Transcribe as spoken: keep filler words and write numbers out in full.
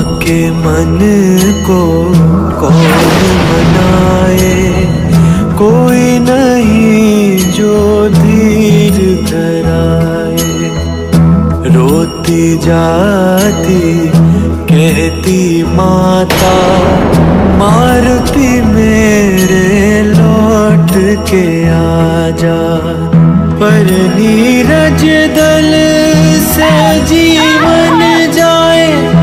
के मन को कौन मनाए, कोई नहीं जो धीर धराए। रोती जाती कहती माता, मारुति मेरे लौट के आजा। पर नीरज दल से जीवन जाए,